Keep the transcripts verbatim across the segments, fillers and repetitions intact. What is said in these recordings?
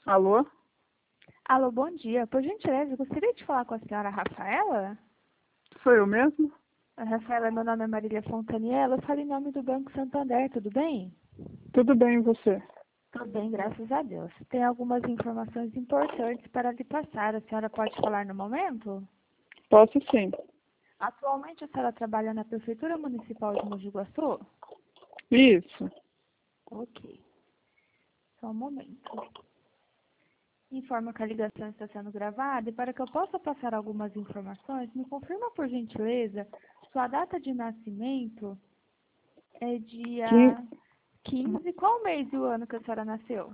Alô? Alô, bom dia. Por gentileza, eu gostaria de falar com a senhora Rafaela. Sou eu mesmo? A Rafaela, meu nome é Marília Fontaniello. Eu falo em nome do Banco Santander, tudo bem? Tudo bem, e você? Tudo bem, graças a Deus. Tem algumas informações importantes para lhe passar. A senhora pode falar no momento? Posso sim. Atualmente a senhora trabalha na Prefeitura Municipal de Mogi Guaçu? Isso. Ok. Só um momento. Informa que a ligação está sendo gravada e para que eu possa passar algumas informações, me confirma por gentileza, sua data de nascimento é Quin- dia quinze. Qual mês e o ano que a senhora nasceu?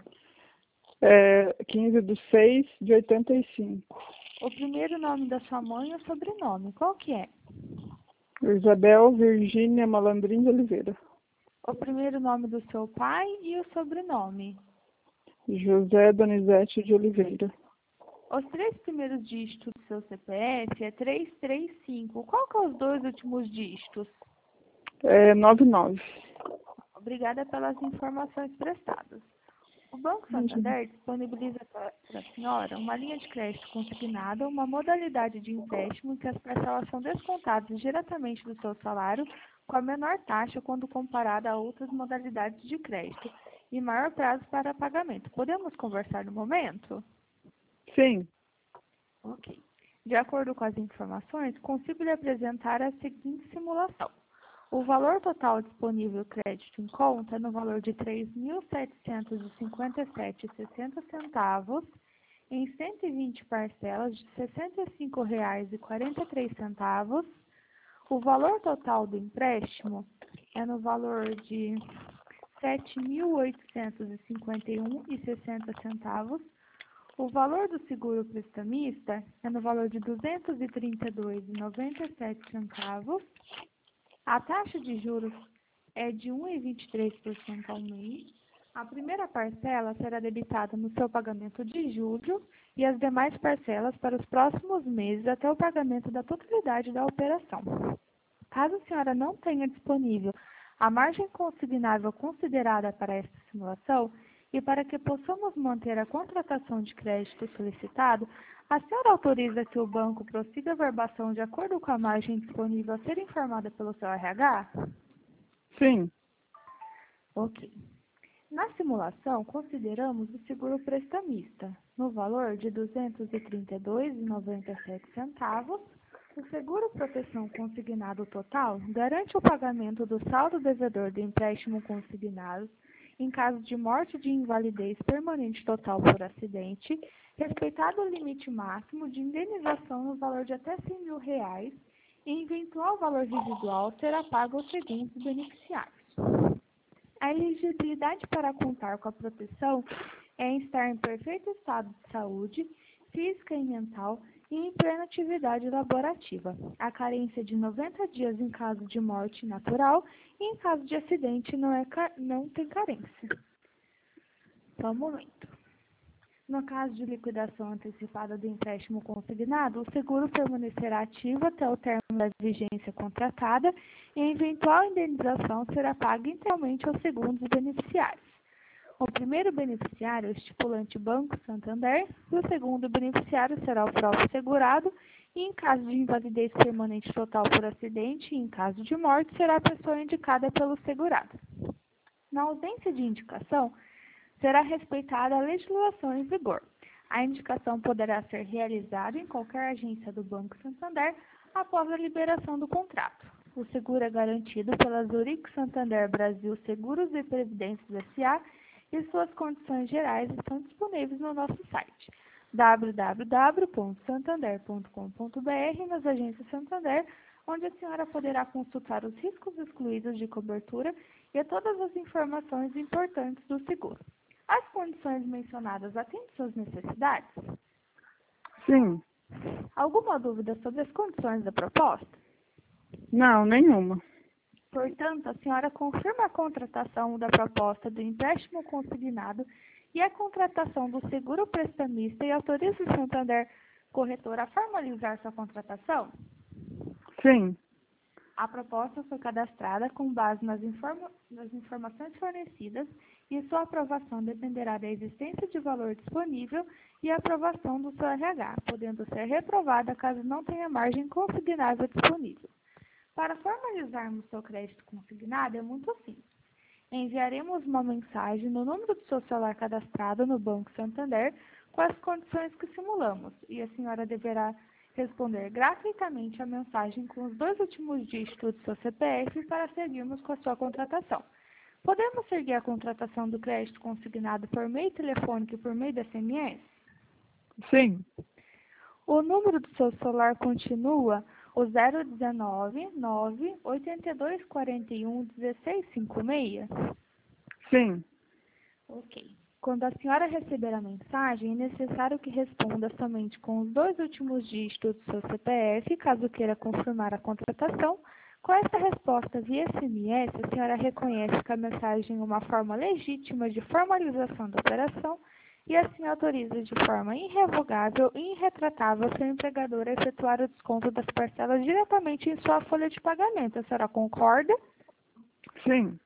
É, quinze de seis de oitenta e cinco. O primeiro nome da sua mãe e o sobrenome, qual que é? Isabel Virgínia Malandrin de Oliveira. O primeiro nome do seu pai e o sobrenome. José Donizete de Oliveira. Os três primeiros dígitos do seu C P F é trezentos e trinta e cinco. Qual que são os dois últimos dígitos? É, nove nove. Obrigada pelas informações prestadas. O Banco Santander disponibiliza para a senhora uma linha de crédito consignada, uma modalidade de empréstimo em que as parcelas são descontadas diretamente do seu salário com a menor taxa quando comparada a outras modalidades de crédito e maior prazo para pagamento. Podemos conversar no momento? Sim. Ok. De acordo com as informações, consigo lhe apresentar a seguinte simulação. O valor total disponível crédito em conta é no valor de três mil setecentos e cinquenta e sete reais e sessenta centavos em cento e vinte parcelas de sessenta e cinco reais e quarenta e três centavos. O valor total do empréstimo é no valor de sete mil oitocentos e cinquenta e um reais e sessenta centavos. O valor do seguro prestamista é no valor de duzentos e trinta e dois reais e noventa e sete centavos. A taxa de juros é de um vírgula vinte e três por cento ao mês. A primeira parcela será debitada no seu pagamento de julho e as demais parcelas para os próximos meses até o pagamento da totalidade da operação. Caso a senhora não tenha disponível a margem consignável considerada para esta simulação e para que possamos manter a contratação de crédito solicitado, a senhora autoriza que o banco prossiga a verbação de acordo com a margem disponível a ser informada pelo seu R H? Sim. Ok. Na simulação, consideramos o seguro prestamista, no valor de duzentos e trinta e dois reais e noventa e sete centavos. O seguro proteção consignado total garante o pagamento do saldo devedor do empréstimo consignado em caso de morte de invalidez permanente total por acidente, respeitado o limite máximo de indenização no valor de até cem mil reais, e eventual valor residual será pago aos segundos beneficiários. A elegibilidade para contar com a proteção é em estar em perfeito estado de saúde, física e mental e em plena atividade laborativa. A carência de noventa dias em caso de morte natural e em caso de acidente não, é, não tem carência. Só um momento. No caso de liquidação antecipada do empréstimo consignado, o seguro permanecerá ativo até o término da vigência contratada e a eventual indenização será paga integralmente aos segundos beneficiários. O primeiro beneficiário é o estipulante Banco Santander e o segundo beneficiário será o próprio segurado e, em caso de invalidez permanente total por acidente e em caso de morte, será a pessoa indicada pelo segurado. Na ausência de indicação, será respeitada a legislação em vigor. A indicação poderá ser realizada em qualquer agência do Banco Santander após a liberação do contrato. O seguro é garantido pela Zurich Santander Brasil Seguros e Previdências S A e suas condições gerais estão disponíveis no nosso site w w w ponto santander ponto com ponto b r nas agências Santander, onde a senhora poderá consultar os riscos excluídos de cobertura e todas as informações importantes do seguro. As condições mencionadas atendem suas necessidades? Sim. Alguma dúvida sobre as condições da proposta? Não, nenhuma. Portanto, a senhora confirma a contratação da proposta do empréstimo consignado e a contratação do seguro prestamista e autoriza o Santander Corretor a formalizar sua contratação? Sim. A proposta foi cadastrada com base nas, informa nas informações fornecidas e sua aprovação dependerá da existência de valor disponível e aprovação do seu R H, podendo ser reprovada caso não tenha margem consignável disponível. Para formalizarmos seu crédito consignado é muito simples. Enviaremos uma mensagem no número do seu celular cadastrado no Banco Santander com as condições que simulamos, e a senhora deverá responder gratuitamente a mensagem com os dois últimos dígitos do seu C P F para seguirmos com a sua contratação. Podemos seguir a contratação do crédito consignado por meio telefônico e por meio de S M S? Sim. O número do seu celular continua o zero um nove, nove, oito dois quatro um, um seis cinco seis? Sim. Ok. Quando a senhora receber a mensagem, é necessário que responda somente com os dois últimos dígitos do seu C P F, caso queira confirmar a contratação. Com essa resposta via S M S, a senhora reconhece que a mensagem é uma forma legítima de formalização da operação e assim autoriza de forma irrevogável e irretratável seu empregador a efetuar o desconto das parcelas diretamente em sua folha de pagamento. A senhora concorda? Sim.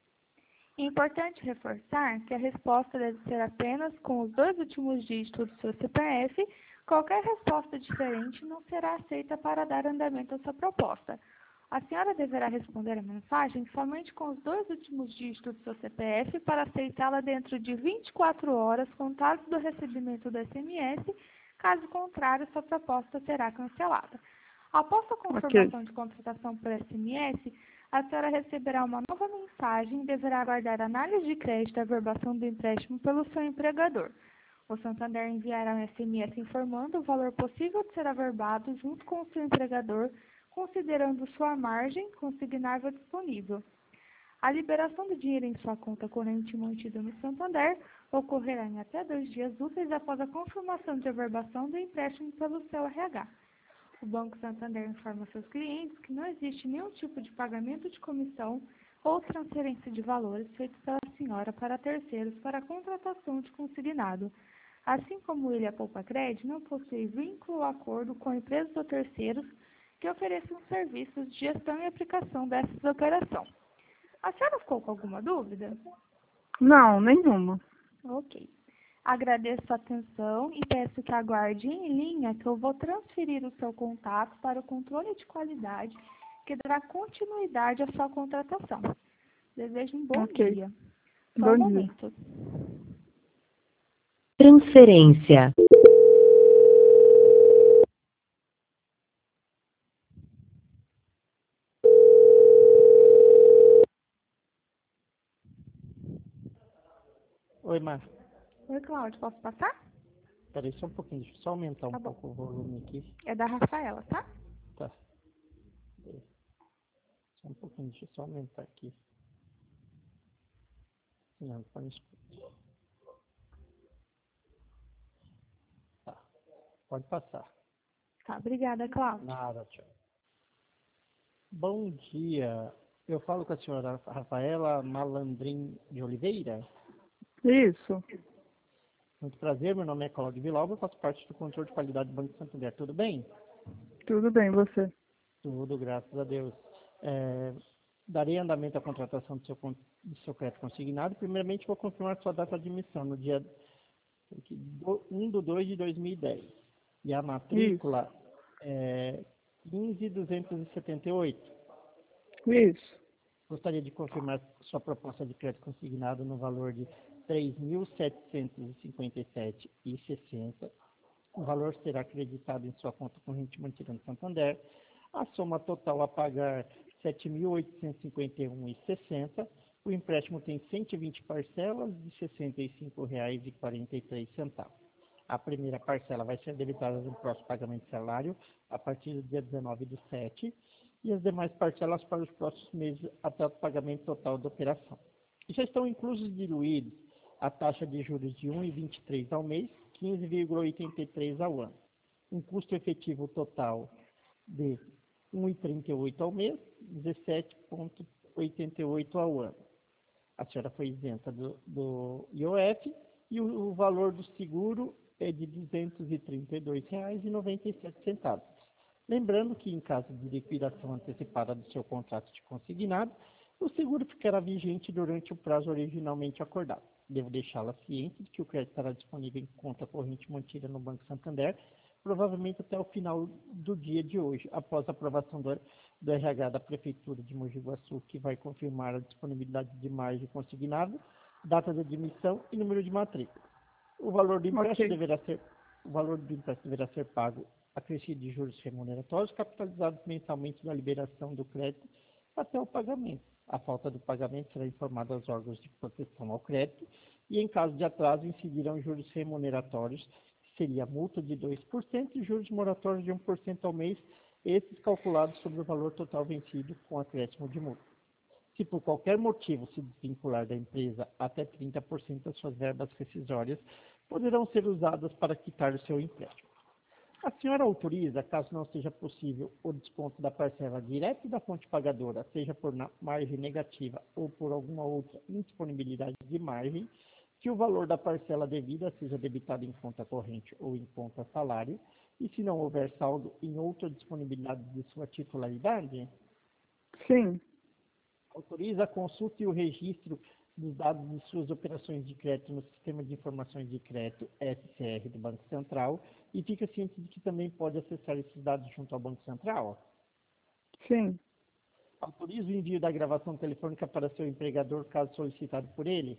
É importante reforçar que a resposta deve ser apenas com os dois últimos dígitos do seu C P F. Qualquer resposta diferente não será aceita para dar andamento à sua proposta. A senhora deverá responder a mensagem somente com os dois últimos dígitos do seu C P F para aceitá-la dentro de vinte e quatro horas, contados do recebimento do S M S. Caso contrário, sua proposta será cancelada. Após a confirmação Ok. de contratação por S M S, a senhora receberá uma nova mensagem e deverá aguardar análise de crédito e averbação do empréstimo pelo seu empregador. O Santander enviará um S M S informando o valor possível de ser averbado junto com o seu empregador, considerando sua margem consignável disponível. A liberação do dinheiro em sua conta corrente mantida no Santander ocorrerá em até dois dias úteis após a confirmação de averbação do empréstimo pelo seu R H. O Banco Santander informa seus clientes que não existe nenhum tipo de pagamento de comissão ou transferência de valores feito pela senhora para terceiros para a contratação de consignado. Assim como ele, a Poupa Cred, não possui vínculo ou acordo com empresas ou terceiros que ofereçam serviços de gestão e aplicação dessas operações. A senhora ficou com alguma dúvida? Não, nenhuma. Ok. Agradeço a atenção e peço que aguarde em linha que eu vou transferir o seu contato para o controle de qualidade que dará continuidade à sua contratação. Desejo um bom Ok. dia. Só Bom um dia. momento. Transferência. Oi, Márcio. Oi, Cláudio, posso passar? Peraí só um pouquinho, deixa eu só aumentar um Tá bom. pouco o volume aqui. É da Rafaela, tá? Tá. Peraí. Só um pouquinho, deixa eu só aumentar aqui. Não, põe escuta. Tá. Pode passar. Tá, obrigada, Cláudio. Nada, tchau. Bom dia. Eu falo com a senhora Rafaela Malandrin de Oliveira. Isso. Muito prazer, meu nome é Cláudio Vilauba, eu faço parte do controle de qualidade do Banco Santander. Tudo bem? Tudo bem, você? Tudo, graças a Deus. É, darei andamento à contratação do seu, con- do seu crédito consignado. Primeiramente, vou confirmar sua data de emissão no dia um de dois de dois mil e dez. E a matrícula é quinze mil duzentos e setenta e oito. Isso. Gostaria de confirmar sua proposta de crédito consignado no valor de três mil setecentos e cinquenta e sete reais e sessenta centavos. O valor será acreditado em sua conta corrente mantida no Santander. A soma total a pagar sete mil oitocentos e cinquenta e um reais e sessenta centavos. O empréstimo tem cento e vinte parcelas de sessenta e cinco reais e quarenta e três centavos. A primeira parcela vai ser debitada no próximo pagamento de salário a partir do dia dezenove do sete e as demais parcelas para os próximos meses até o pagamento total da operação. E já estão inclusos e diluídos a taxa de juros de um vírgula vinte e três ao mês, quinze vírgula oitenta e três ao ano. Um custo efetivo total de um vírgula trinta e oito ao mês, dezessete vírgula oitenta e oito ao ano. A senhora foi isenta do, do I O F e o, o valor do seguro é de duzentos e trinta e dois reais e noventa e sete centavos. Lembrando que, em caso de liquidação antecipada do seu contrato de consignado, O seguro ficará vigente durante o prazo originalmente acordado. Devo deixá-la ciente de que o crédito estará disponível em conta corrente mantida no Banco Santander, provavelmente até o final do dia de hoje, após a aprovação do, do R H da Prefeitura de Mogi Guaçu, que vai confirmar a disponibilidade de margem consignada, data de admissão e número de matrícula. O valor do empréstimo Ok. deverá ser, o valor do empréstimo deverá ser pago acrescido de juros remuneratórios capitalizados mensalmente na liberação do crédito até o pagamento. A falta do pagamento será informada aos órgãos de proteção ao crédito e, em caso de atraso, incidirão juros remuneratórios, que seria multa de dois por cento e juros moratórios de um por cento ao mês, esses calculados sobre o valor total vencido com acréscimo de multa. Se por qualquer motivo se desvincular da empresa, até trinta por cento das suas verbas rescisórias poderão ser usadas para quitar o seu empréstimo. A senhora autoriza, caso não seja possível, o desconto da parcela direto da fonte pagadora, seja por margem negativa ou por alguma outra indisponibilidade de margem, que o valor da parcela devida seja debitado em conta corrente ou em conta salário, e se não houver saldo em outra disponibilidade de sua titularidade? Sim. Autoriza a consulta e o registro dos dados de suas operações de crédito no Sistema de Informações de Crédito, S C R, do Banco Central, e fica ciente de que também pode acessar esses dados junto ao Banco Central. Sim. Autoriza o envio da gravação telefônica para seu empregador, caso solicitado por ele.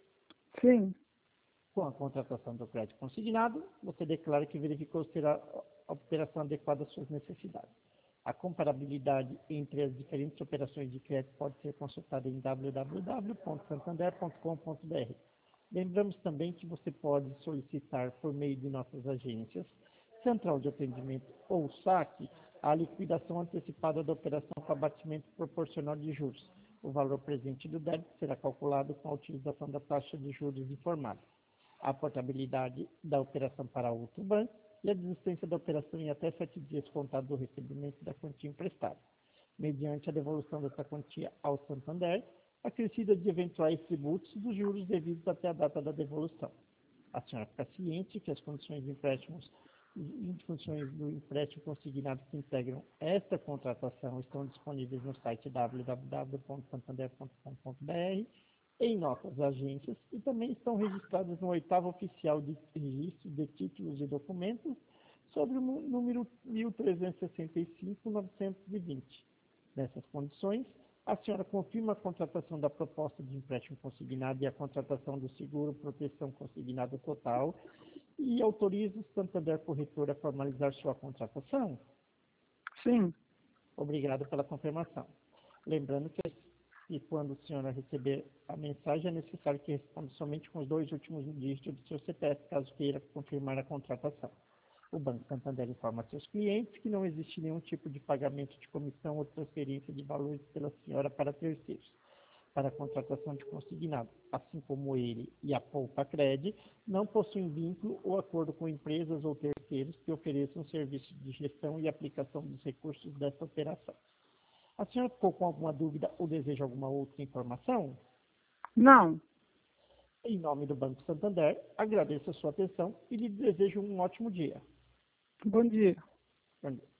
Sim. Com a contratação do crédito consignado, você declara que verificou ser a, a operação adequada às suas necessidades. A comparabilidade entre as diferentes operações de crédito pode ser consultada em w w w ponto santander ponto com ponto b r. Lembramos também que você pode solicitar, por meio de nossas agências, Central de Atendimento ou saque, a liquidação antecipada da operação com abatimento proporcional de juros. O valor presente do débito será calculado com a utilização da taxa de juros informada. A portabilidade da operação para outro banco e a desistência da operação em até sete dias contado do recebimento da quantia emprestada, mediante a devolução dessa quantia ao Santander, acrescida de eventuais tributos dos juros devidos até a data da devolução. A senhora fica ciente que as condições de empréstimos e condições do empréstimo consignado que integram esta contratação estão disponíveis no site w w w ponto santander ponto com ponto b r, em nossas agências, e também estão registradas no oitavo oficial de registro de títulos e documentos sobre o número mil trezentos e sessenta e cinco ponto novecentos e vinte. Nessas condições, a senhora confirma a contratação da proposta de empréstimo consignado e a contratação do seguro proteção consignado total e autoriza o Santander Corretora a formalizar sua contratação? Sim. Obrigado pela confirmação. Lembrando que e quando a senhora receber a mensagem, é necessário que responda somente com os dois últimos dígitos do seu C P F, caso queira confirmar a contratação. O Banco Santander informa a seus clientes que não existe nenhum tipo de pagamento de comissão ou transferência de valores pela senhora para terceiros, para a contratação de consignado, assim como ele e a Poupa Cred não possuem vínculo ou acordo com empresas ou terceiros que ofereçam serviços de gestão e aplicação dos recursos dessa operação. A senhora ficou com alguma dúvida ou deseja alguma outra informação? Não. Em nome do Banco Santander, agradeço a sua atenção e lhe desejo um ótimo dia. Bom dia. Bom dia.